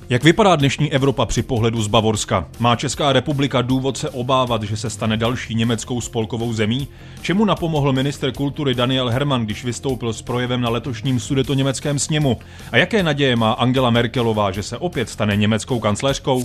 Jak vypadá dnešní Evropa při pohledu z Bavorska? Má Česká republika důvod se obávat, že se stane další německou spolkovou zemí? Čemu napomohl ministr kultury Daniel Herman, když vystoupil s projevem na letošním sudetoněmeckém sněmu? A jaké naděje má Angela Merkelová, že se opět stane německou kancléřkou?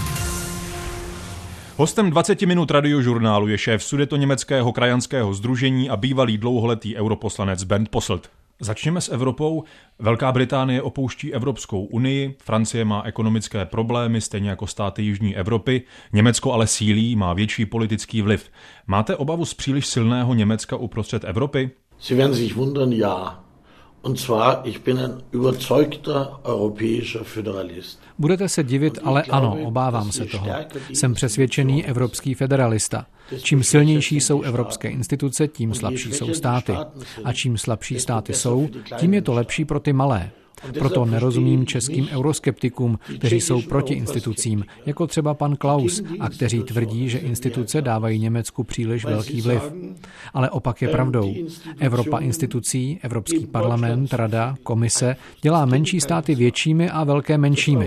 Hostem 20 minut radiožurnálu je šéf sudetoněmeckého krajanského sdružení a bývalý dlouholetý europoslanec Bernd Posselt. Začněme s Evropou. Velká Británie opouští Evropskou unii, Francie má ekonomické problémy, stejně jako státy Jižní Evropy, Německo ale sílí, má větší politický vliv. Máte obavu z příliš silného Německa uprostřed Evropy? Sie werden sich wundern, ja. Und zwar, ich bin ein überzeugter europäischer Föderalist. Budete se divit, ale ano, obávám se toho. Jsem přesvědčený evropský federalista. Čím silnější jsou evropské instituce, tím slabší jsou státy. A čím slabší státy jsou, tím je to lepší pro ty malé. Proto nerozumím českým euroskeptikům, kteří jsou proti institucím, jako třeba pan Klaus, a kteří tvrdí, že instituce dávají Německu příliš velký vliv. Ale opak je pravdou. Evropa institucí, Evropský parlament, Rada, Komise dělá menší státy většími a velké menšími.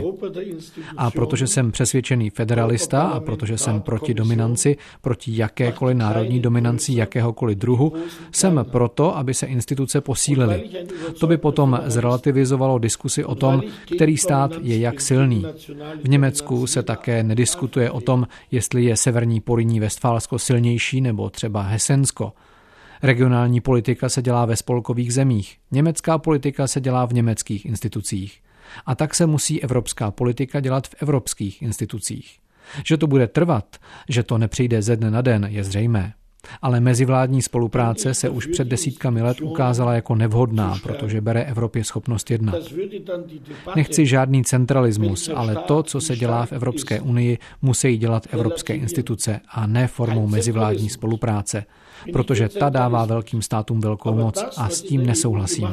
A protože jsem přesvědčený federalista a protože jsem proti dominanci, proti jakékoliv národní dominanci jakéhokoliv druhu, jsem proto, aby se instituce posílily. To by potom zrelativizovalo diskusi o tom, který stát je jak silný. V Německu se také nediskutuje o tom, jestli je severní Porýní Vestfálsko silnější nebo třeba Hesensko. Regionální politika se dělá ve spolkových zemích, německá politika se dělá v německých institucích. A tak se musí evropská politika dělat v evropských institucích. Že to bude trvat, že to nepřijde ze dne na den, je zřejmé. Ale mezivládní spolupráce se už před desítkami let ukázala jako nevhodná, protože bere Evropě schopnost jednat. Nechci žádný centralismus, ale to, co se dělá v Evropské unii, musí dělat evropské instituce a ne formou mezivládní spolupráce, protože ta dává velkým státům velkou moc a s tím nesouhlasím.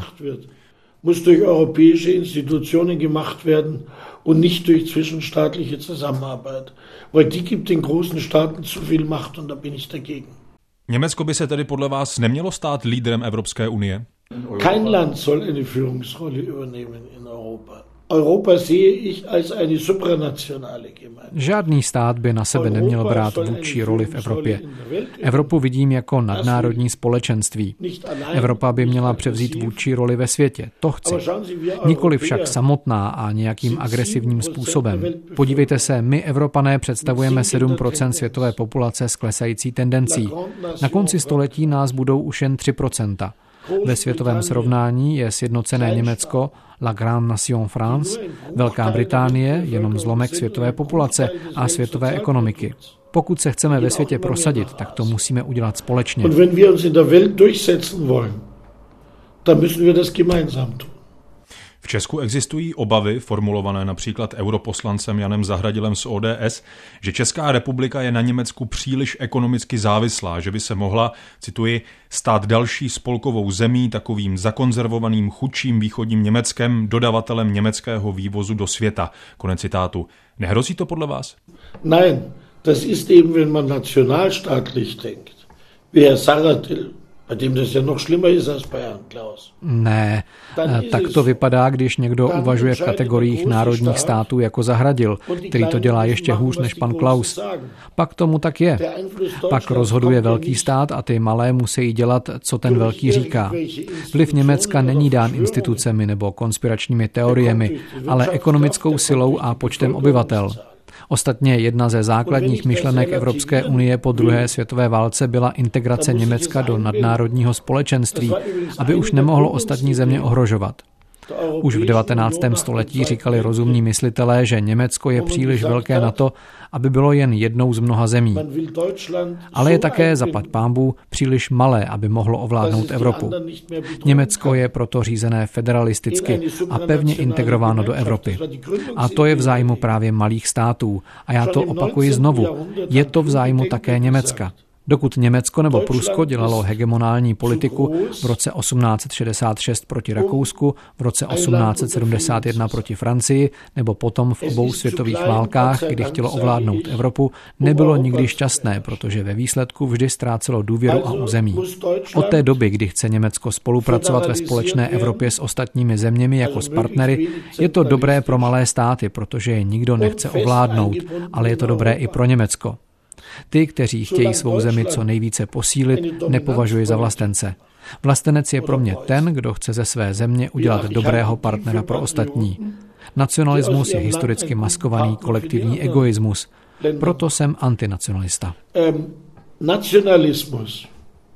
Muss durch europäische Institutionen gemacht werden und nicht durch zwischenstaatliche Zusammenarbeit, weil die gibt den großen Staaten zu viel Macht und da bin ich dagegen. Německo by se tedy podle vás nemělo stát lídrem Evropské unie? Kein Land soll eine Führungsrolle übernehmen in Europa. Europa sehe ich als eine supranationale Gemeinschaft. Žádný stát by na sebe neměl brát vůdčí roli v Evropě. Evropu vidím jako nadnárodní společenství. Evropa by měla převzít vůdčí roli ve světě. To chci. Nikoli však samotná a nějakým agresivním způsobem. Podívejte se, my Evropané představujeme 7% světové populace s klesající tendencí. Na konci století nás budou už jen 3%. Ve světovém srovnání je sjednocené Německo, La Grande Nation France, Velká Británie, jenom zlomek světové populace a světové ekonomiky. Pokud se chceme ve světě prosadit, tak to musíme udělat společně. Und wenn wir uns in der Welt durchsetzen wollen, dann müssen wir das gemeinsam tun. V Česku existují obavy, formulované například europoslancem Janem Zahradilem z ODS, že Česká republika je na Německu příliš ekonomicky závislá, že by se mohla, cituji, stát další spolkovou zemí, takovým zakonzervovaným chudším východním Německem, dodavatelem německého vývozu do světa. Konec citátu. Nehrozí to podle vás? Nein, das ist eben, wenn man nationalstaatlich denkt. Wie Herr Zahradil, bei dem das ja noch schlimmer ist als bei Herrn Klaus. Ne, tak to vypadá, když někdo uvažuje v kategoriích národních států jako Zahradil, který to dělá ještě hůř než pan Klaus. Pak tomu tak je. Pak rozhoduje velký stát a ty malé musí dělat, co ten velký říká. Vliv Německa není dán institucemi nebo konspiračními teoriemi, ale ekonomickou silou a počtem obyvatel. Ostatně jedna ze základních myšlenek Evropské unie po druhé světové válce byla integrace Německa do nadnárodního společenství, aby už nemohlo ostatní země ohrožovat. Už v 19. století říkali rozumní myslitelé, že Německo je příliš velké na to, aby bylo jen jednou z mnoha zemí. Ale je také, zaplať pánbů, příliš malé, aby mohlo ovládnout Evropu. Německo je proto řízené federalisticky a pevně integrováno do Evropy. A to je v zájmu právě malých států. A já to opakuji znovu. Je to v zájmu také Německa. Dokud Německo nebo Prusko dělalo hegemonální politiku v roce 1866 proti Rakousku, v roce 1871 proti Francii nebo potom v obou světových válkách, kdy chtělo ovládnout Evropu, nebylo nikdy šťastné, protože ve výsledku vždy ztrácelo důvěru a území. Od té doby, kdy chce Německo spolupracovat ve společné Evropě s ostatními zeměmi jako s partnery, je to dobré pro malé státy, protože je nikdo nechce ovládnout, ale je to dobré i pro Německo. Ty, kteří chtějí svou zemi co nejvíce posílit, nepovažuji za vlastence. Vlastenec je pro mě ten, kdo chce ze své země udělat dobrého partnera pro ostatní. Nacionalismus je historicky maskovaný kolektivní egoismus. Proto jsem antinacionalista. Nationalismus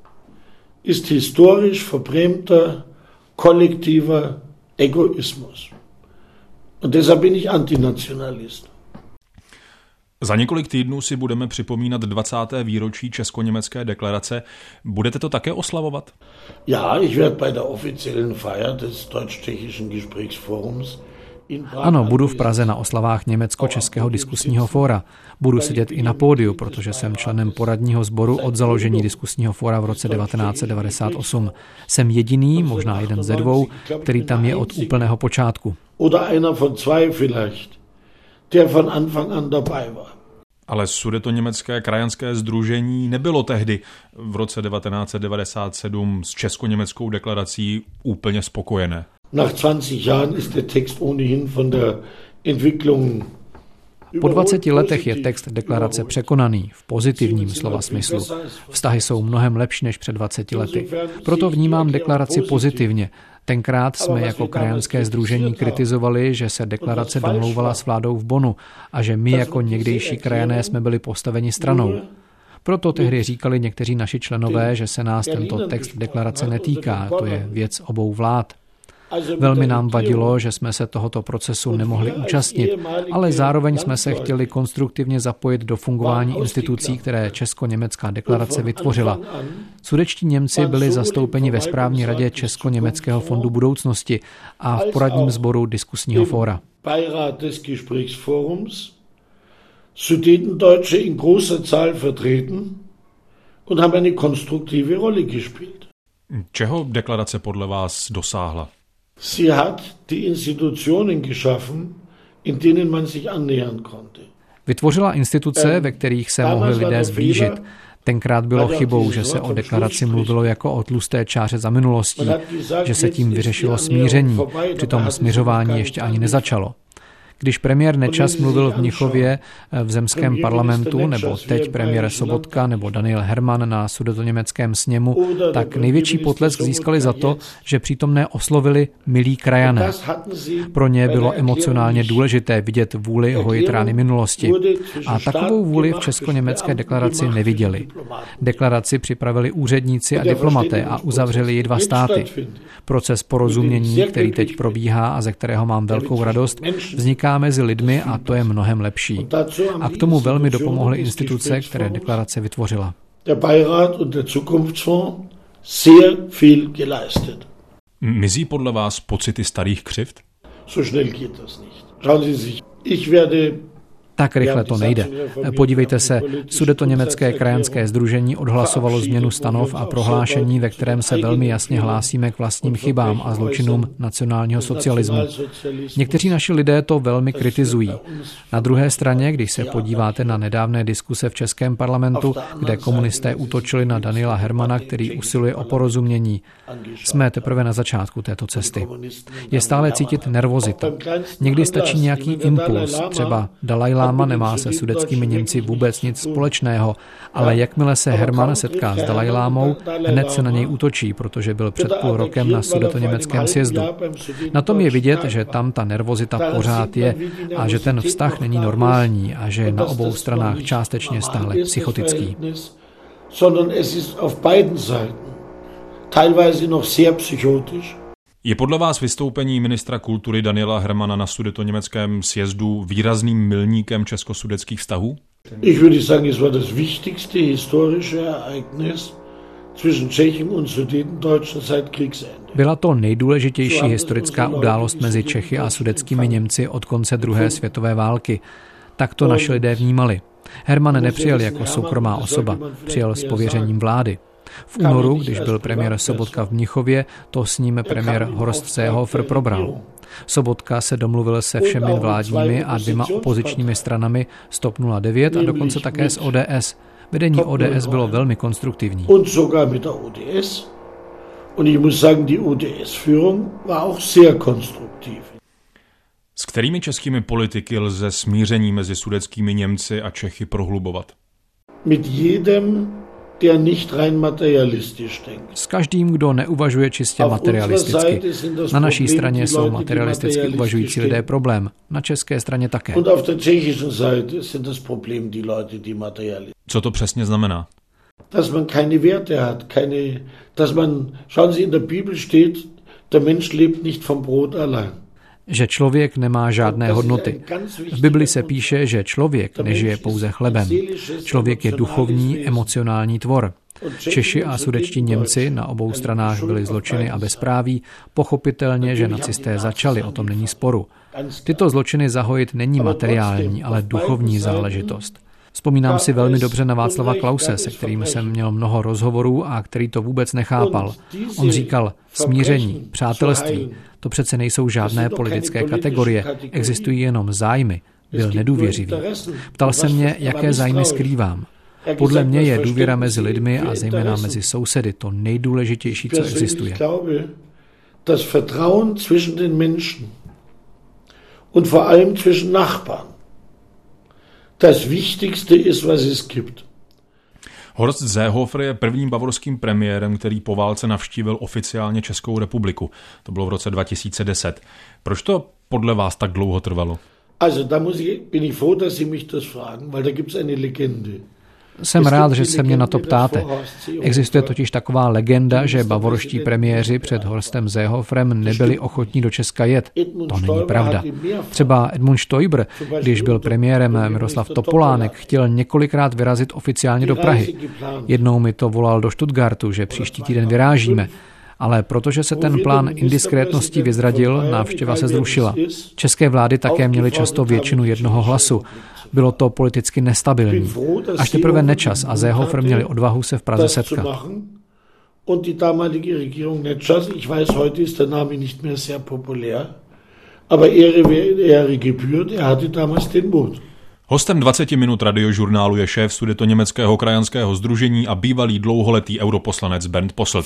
ist historisch verbrämter kollektiver Egoismus. Und deshalb bin ich Antinationalist. Za několik týdnů si budeme připomínat 20. výročí Česko-německé deklarace. Budete to také oslavovat? Ja, ich werde bei der offiziellen Feier des Deutsch-Tschechischen Gesprächsforums. Ano, budu v Praze na oslavách Německo-českého diskusního fóra. Budu sedět i na pódiu, protože jsem členem poradního sboru od založení diskusního fóra v roce 1998. Jsem jediný, možná jeden ze dvou, který tam je od úplného počátku. Oder einer von zwei vielleicht, der von Anfang an dabei war. Ale Sudetoněmecké krajanské sdružení nebylo tehdy v roce 1997 s česko-německou deklarací úplně spokojené. Nach 20 Jahren ist der Text ohnehin von der Entwicklung. Po 20 letech je text deklarace překonaný v pozitivním slova smyslu. Vztahy jsou mnohem lepší než před 20 lety. Proto vnímám deklaraci pozitivně. Tenkrát jsme jako krajanské sdružení kritizovali, že se deklarace domlouvala s vládou v Bonnu a že my jako někdejší krajané jsme byli postaveni stranou. Proto tehdy říkali někteří naši členové, že se nás tento text deklarace netýká, to je věc obou vlád. Velmi nám vadilo, že jsme se tohoto procesu nemohli účastnit, ale zároveň jsme se chtěli konstruktivně zapojit do fungování institucí, které Česko-německá deklarace vytvořila. Sudetští Němci byli zastoupeni ve správní radě Česko-německého fondu budoucnosti a v poradním sboru diskusního fóra. Sudetendeutsche in großer Zahl vertreten und haben eine konstruktive Rolle gespielt. Čeho deklarace podle vás dosáhla? Sie hat die Institutionen geschaffen, in denen man sich annähern konnte. Vytvořila instituce, ve kterých se mohli lidé zblížit. Tenkrát bylo chybou, že se o deklaraci mluvilo jako o tlusté čáře za minulostí, že se tím vyřešilo smíření, přitom smiřování ještě ani nezačalo. Když premiér Nečas mluvil v Mnichově v zemském parlamentu, nebo teď premiér Sobotka nebo Daniel Herman na sudetoněmeckém sněmu, tak největší potlesk získali za to, že přítomné oslovili milí krajané. Pro ně bylo emocionálně důležité vidět vůli hojit rány minulosti. A takovou vůli v česko-německé deklaraci neviděli. Deklaraci připravili úředníci a diplomaté a uzavřeli ji dva státy. Proces porozumění, který teď probíhá a ze kterého mám velkou radost, vzniká mezi lidmi a to je mnohem lepší. A k tomu velmi dopomohly instituce, které deklarace vytvořila. Mizí podle vás pocity starých křivd? Tak rychle to nejde. Podívejte se, Sudetoněmecké krajanské sdružení odhlasovalo změnu stanov a prohlášení, ve kterém se velmi jasně hlásíme k vlastním chybám a zločinům nacionálního socialismu. Někteří naši lidé to velmi kritizují. Na druhé straně, když se podíváte na nedávné diskuse v českém parlamentu, kde komunisté útočili na Daniela Hermana, který usiluje o porozumění, jsme teprve na začátku této cesty. Je stále cítit nervozita. Někdy stačí nějaký impuls, třeba Dalaj Lama nemá se sudetskými Němci vůbec nic společného, ale jakmile se Herman setká s Dalajlámou, hned se na něj útočí, protože byl před půl rokem na sudetoněmeckém sjezdu. Na tom je vidět, že tam ta nervozita pořád je a že ten vztah není normální a že je na obou stranách částečně stále psychotický. Je podle vás vystoupení ministra kultury Daniela Hermana na sudetoněmeckém sjezdu výrazným milníkem českosudetských vztahů? Ich würde sagen, es war das wichtigste historische Ereignis zwischen Tschechen und Sudetendeutschen seit Kriegsende. Byla to nejdůležitější historická událost mezi Čechy a sudetskými Němci od konce druhé světové války. Tak to naši lidé vnímali. Herman nepřijel jako soukromá osoba, přijel s pověřením vlády. V únoru, když byl premiér Sobotka v Mnichově, to s ním premiér Horst Seehofer probral. Sobotka se domluvil se všemi vládními a 2 opozičními stranami z TOP 09 a dokonce také s ODS. Vedení ODS bylo velmi konstruktivní. S kterými českými politiky lze smíření mezi sudetskými Němci a Čechy prohlubovat? S každým, kdo neuvažuje čistě materialisticky. Na naší straně jsou materialisticky uvažující lidé problém, na české straně také. Co to přesně znamená? Dass man keine Werte hat, schauen Sie, in der Bibel steht, der Mensch lebt nicht vom Brot allein. Že člověk nemá žádné hodnoty. V Bibli se píše, že člověk nežije pouze chlebem. Člověk je duchovní, emocionální tvor. Češi a sudetští Němci, na obou stranách byly zločiny a bezpráví, pochopitelně, že nacisté začali, o tom není sporu. Tyto zločiny zahojit není materiální, ale duchovní záležitost. Vzpomínám si velmi dobře na Václava Klause, se kterým jsem měl mnoho rozhovorů a který to vůbec nechápal. On říkal, smíření, přátelství, to přece nejsou žádné politické kategorie, existují jenom zájmy. Byl nedůvěřivý. Ptal se mě, jaké zájmy skrývám. Podle mě je důvěra mezi lidmi a zejména mezi sousedy to nejdůležitější, co existuje. Das Vertrauen zwischen den Menschen und vor allem zwischen Nachbarn. Das Wichtigste ist, was es gibt. Horst Seehofer je prvním bavorským premiérem, který po válce navštívil oficiálně Českou republiku. To bylo v roce 2010. Proč to podle vás tak dlouho trvalo? Bin ich froh, dass Sie mich das fragen, weil da gibt's eine Legende. Jsem rád, že se mě na to ptáte. Existuje totiž taková legenda, že bavorští premiéři před Horstem Seehoferem nebyli ochotní do Česka jet. To není pravda. Třeba Edmund Stoiber, když byl premiérem Miroslav Topolánek, chtěl několikrát vyrazit oficiálně do Prahy. Jednou mi to volal do Stuttgartu, že příští týden vyrážíme. Ale protože se ten plán indiskrétností vyzradil, návštěva se zrušila. České vlády také měly často většinu jednoho hlasu. Bylo to politicky nestabilní. Až teprve Nečas a Seehofer měli odvahu se v Praze setkat. Hostem 20 minut radiožurnálu je šéf Sudetoněmeckého krajanského sdružení a bývalý dlouholetý europoslanec Bernd Posselt.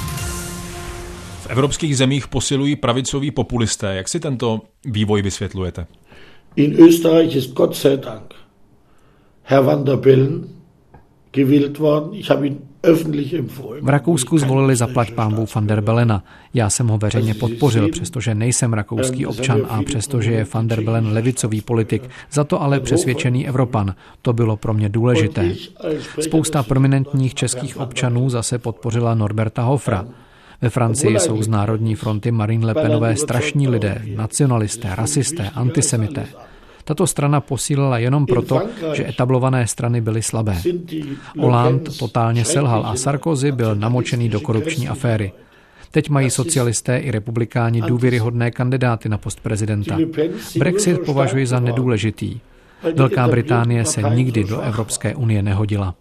V evropských zemích posilují pravicoví populisté. Jak si tento vývoj vysvětlujete? In Österreich ist Gott sei Dank Herr van der Bellen gewählt worden. Ich habe ihn öffentlich empfohlen. V Rakousku zvolili zaplať pánbů van der Bellena. Já jsem ho veřejně podpořil, přestože nejsem rakouský občan a přestože je van der Bellen levicový politik, za to ale přesvědčený Evropan. To bylo pro mě důležité. Spousta prominentních českých občanů zase podpořila Norberta Hofera. Ve Francii jsou z Národní fronty Marine Le Penové strašní lidé, nacionalisté, rasisté, antisemité. Tato strana posílila jenom proto, že etablované strany byly slabé. Hollande totálně selhal a Sarkozy byl namočený do korupční aféry. Teď mají socialisté i republikáni důvěryhodné kandidáty na post prezidenta. Brexit považuji za nedůležitý. Velká Británie se nikdy do Evropské unie nehodila.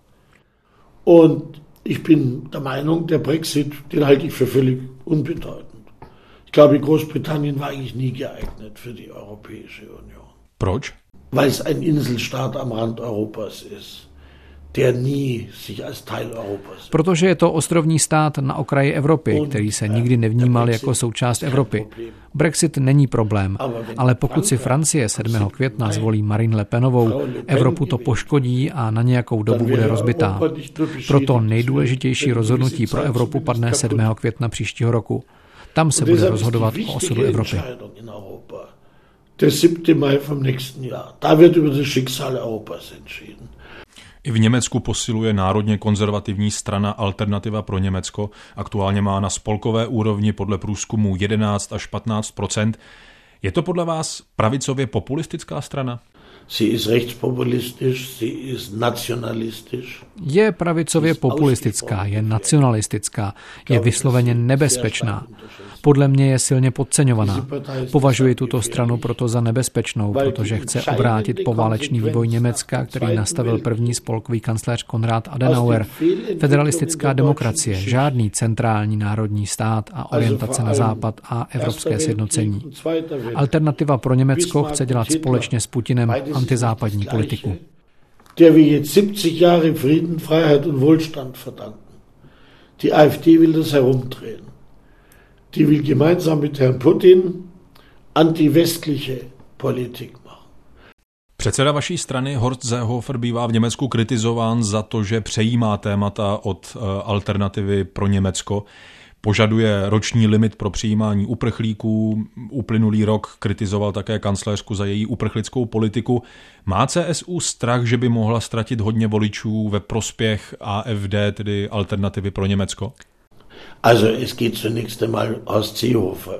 Ich bin der Meinung, der Brexit, den halte ich für völlig unbedeutend. Ich glaube, Großbritannien war eigentlich nie geeignet für die Europäische Union. Proč? Weil es ein Inselstaat am Rand Europas ist, der nie sich als Teil Europas. Protože je to ostrovní stát na okraji Evropy, který se nikdy nevnímal jako součást Evropy. Brexit není problém, ale pokud si Francie 7. května zvolí Marine Le Penovou, Evropu to poškodí a na nějakou dobu bude rozbitá. Proto nejdůležitější rozhodnutí pro Evropu padne 7. května příštího roku. Tam se bude rozhodovat o osudu Evropy. Der 7. Mai vom nächsten Jahr. Da wird über das Schicksal Europas entschieden. I v Německu posiluje národně konzervativní strana Alternativa pro Německo. Aktuálně má na spolkové úrovni podle průzkumu 11 až 15%. Je to podle vás pravicově populistická strana? Je pravicově populistická, je nacionalistická, je vysloveně nebezpečná. Podle mě je silně podceňovaná. Považuji tuto stranu proto za nebezpečnou, protože chce obrátit poválečný vývoj Německa, který nastavil první spolkový kancléř Konrad Adenauer. Federalistická demokracie, žádný centrální národní stát a orientace na západ a evropské sjednocení. Alternativa pro Německo chce dělat společně s Putinem antizápadní politiku. Der wir jetzt 70 Jahre Frieden, Freiheit und Wohlstand verdanken. Die AfD will das herumdrehen. Die will gemeinsam mit Herrn Putin antiwestliche Politik machen. Předseda vaší strany Horst Seehofer bývá v Německu kritizován za to, že přejímá témata od Alternativy pro Německo. Požaduje roční limit pro přijímání uprchlíků. Uplynulý rok kritizoval také kancléřku za její uprchlickou politiku. Má CSU strach, že by mohla ztratit hodně voličů ve prospěch AfD, tedy Alternativy pro Německo? Also es geht zunächst einmal Horst Seehofer.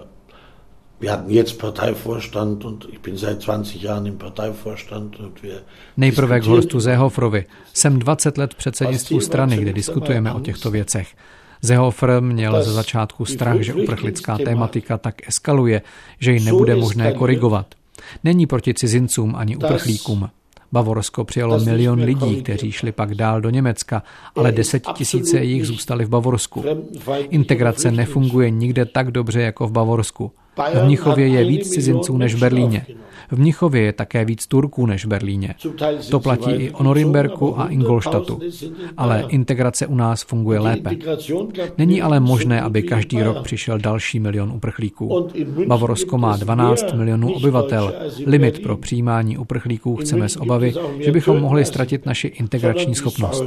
Wir hatten jetzt Parteivorstand und ich bin seit 20 Jahren im Parteivorstand und wir Nejprve k Horstu Seehoferovi. Jsem 20 let v předsednictvu strany, kde diskutujeme o těchto věcech. Seehofer měl ze začátku strach, že uprchlická tématika tak eskaluje, že ji nebude možné korigovat. Není proti cizincům ani uprchlíkům. Bavorsko přijalo 1 milion lidí, kteří šli pak dál do Německa, ale 10 000 jich zůstali v Bavorsku. Integrace nefunguje nikde tak dobře jako v Bavorsku. V Mnichově je víc cizinců než v Berlíně. V Mnichově je také víc Turků než v Berlíně. To platí i o Norimberku a Ingolstadtu. Ale integrace u nás funguje lépe. Není ale možné, aby každý rok přišel další 1 milion uprchlíků. Bavorsko má 12 milionů obyvatel. Limit pro přijímání uprchlíků chceme z obavy, že bychom mohli ztratit naši integrační schopnost.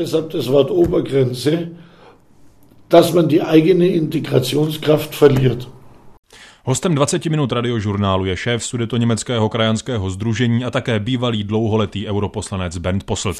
Dass man die eigene Integrationskraft verliert. Hostem 20 minut radiožurnálu je šéf Sudetoněmeckého krajanského sdružení a také bývalý dlouholetý europoslanec Bernd Posselt.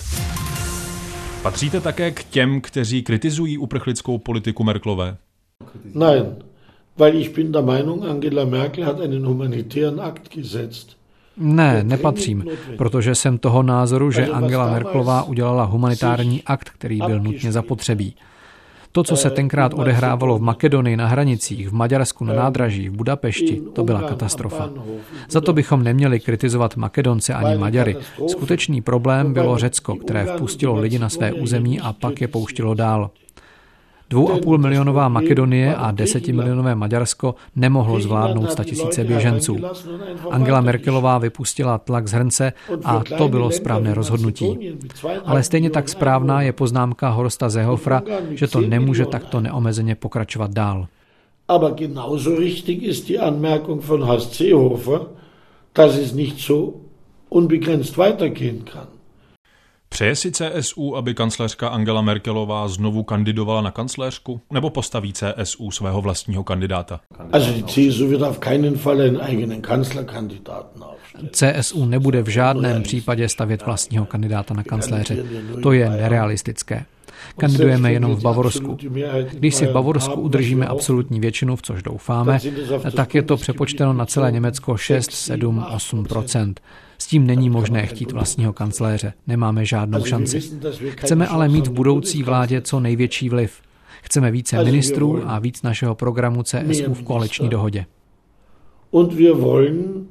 Patříte také k těm, kteří kritizují uprchlickou politiku Merkelové? Nein, weil ich bin der Meinung, Angela Merkel hat einen humanitären Akt gesetzt. Ne, nepatřím, protože jsem toho názoru, že Angela Merkelová udělala humanitární akt, který byl nutně zapotřebí. To, co se tenkrát odehrávalo v Makedonii na hranicích, v Maďarsku na nádraží, v Budapešti, to byla katastrofa. Za to bychom neměli kritizovat Makedonce ani Maďary. Skutečný problém bylo Řecko, které vpustilo lidi na své území a pak je pouštilo dál. 2,5 milionová Makedonie a 10 milionové Maďarsko nemohlo zvládnout 100 000 běženců. Angela Merkelová vypustila tlak z hrnce a to bylo správné rozhodnutí. Ale stejně tak správná je poznámka Horsta Seehofera, že to nemůže takto neomezeně pokračovat dál. Aber genauso richtig ist die Anmerkung von Horst Seehofer, dass es nicht so unbegrenzt weitergehen kann. Přeje si CSU, aby kancléřka Angela Merkelová znovu kandidovala na kancléřku, nebo postaví CSU svého vlastního kandidáta? Also die CSU wird auf keinen Fall einen eigenen Kanzlerkandidaten aufstellen. CSU nebude v žádném případě stavět vlastního kandidáta na kancléře. To je nerealistické. Kandidujeme jenom v Bavorsku. Když si v Bavorsku udržíme absolutní většinu, v což doufáme, tak je to přepočteno na celé Německo 6, 7, 8%. S tím není možné chtít vlastního kancléře. Nemáme žádnou šanci. Chceme ale mít v budoucí vládě co největší vliv. Chceme více ministrů a víc našeho programu CSU v koaliční dohodě. Und wir wollen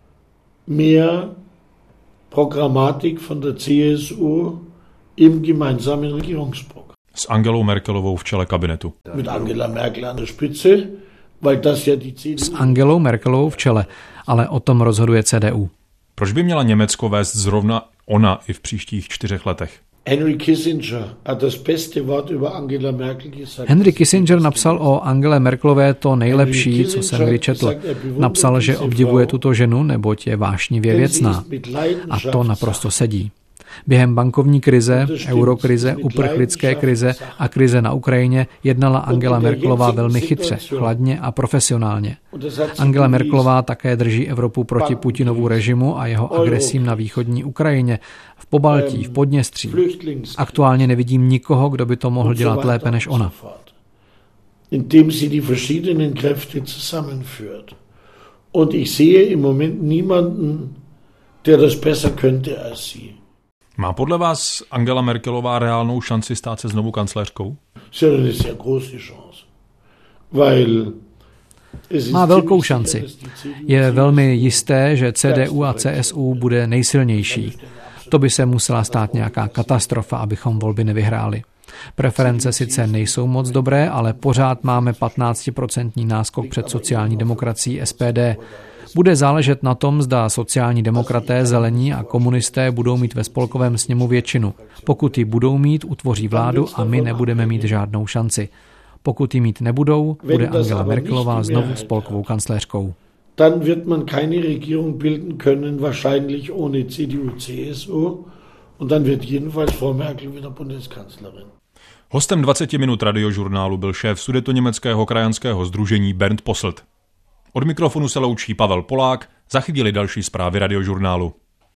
mehr Programmatik von der CSU im gemeinsamen Regierungsprogramm. S Angelou Merkelovou v čele kabinetu. Mit Angela Merkel an der Spitze, weil das ja die CDU. S Angelou Merkelovou v čele, ale o tom rozhoduje CDU. Proč by měla Německo vést zrovna ona i v příštích 4 letech? Henry Kissinger hat das beste Wort über Angela Merkel gesagt. Henry Kissinger napsal o Angele Merkelové to nejlepší, co jsem kdy četl. Napsal, že obdivuje tuto ženu, neboť je vášnivě věcná. A to naprosto sedí. Během bankovní krize, eurokrize, uprchlické krize a krize na Ukrajině jednala Angela Merkelová velmi chytře, chladně a profesionálně. Angela Merkelová také drží Evropu proti Putinovu režimu a jeho agresím na východní Ukrajině, v Pobaltí, v Podněstří. Aktuálně nevidím nikoho, kdo by to mohl dělat lépe než ona. Indem sie die verschiedenen Kräfte zusammenführt. Und ich sehe im Moment niemanden, der das besser könnte als sie. Má podle vás Angela Merkelová reálnou šanci stát se znovu kancléřkou? Má velkou šanci. Je velmi jisté, že CDU a CSU bude nejsilnější. To by se musela stát nějaká katastrofa, abychom volby nevyhráli. Preference sice nejsou moc dobré, ale pořád máme 15% náskok před sociální demokracií SPD. Bude záležet na tom, zda sociální demokraté, zelení a komunisté budou mít ve spolkovém sněmu většinu. Pokud ji budou mít, utvoří vládu a my nebudeme mít žádnou šanci. Pokud ji mít nebudou, bude Angela Merkelová znovu spolkovou kancléřkou. Dann wird man keine Regierung bilden können, wahrscheinlich ohne CDU, CSU, und dann wird jedenfalls Frau Merkel wieder Bundeskanzlerin. Hostem 20 minut radiožurnálu byl šéf sudetoněmeckého krajanského sdružení Bernd Posselt. Od mikrofonu se loučí Pavel Polák, za chvíli další zprávy radiožurnálu.